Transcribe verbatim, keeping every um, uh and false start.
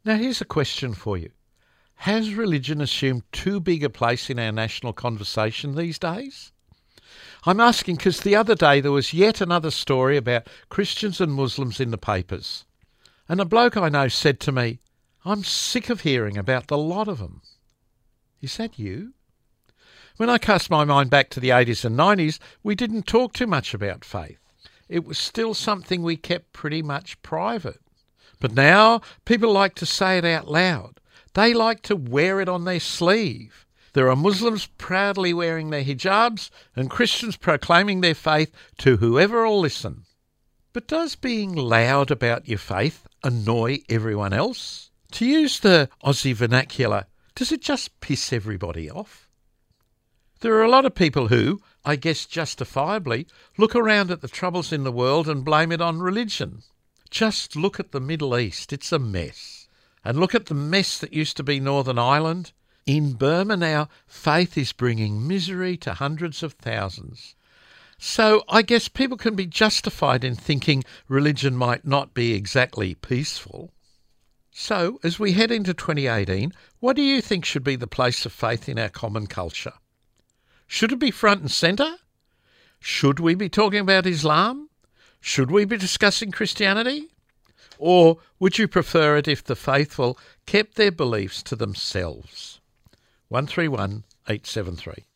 Now here's a question for you. Has religion assumed too big a place in our national conversation these days? I'm asking because the other day there was yet another story about Christians and Muslims in the papers. And a bloke I know said to me, I'm sick of hearing about the lot of them. Is that you? When I cast my mind back to the eighties and nineties, we didn't talk too much about faith. It was still something we kept pretty much private. But now people like to say it out loud. They like to wear it on their sleeve. There are Muslims proudly wearing their hijabs and Christians proclaiming their faith to whoever will listen. But does being loud about your faith annoy everyone else? To use the Aussie vernacular, does it just piss everybody off? There are a lot of people who, I guess justifiably, look around at the troubles in the world and blame it on religion. Just look at the Middle East, it's a mess. And look at the mess that used to be Northern Ireland. In Burma now, faith is bringing misery to hundreds of thousands. So I guess people can be justified in thinking religion might not be exactly peaceful. So, as we head into twenty eighteen, what do you think should be the place of faith in our common culture? Should it be front and centre? Should we be talking about Islam? Should we be discussing Christianity? Or would you prefer it if the faithful kept their beliefs to themselves? one three one eight seven three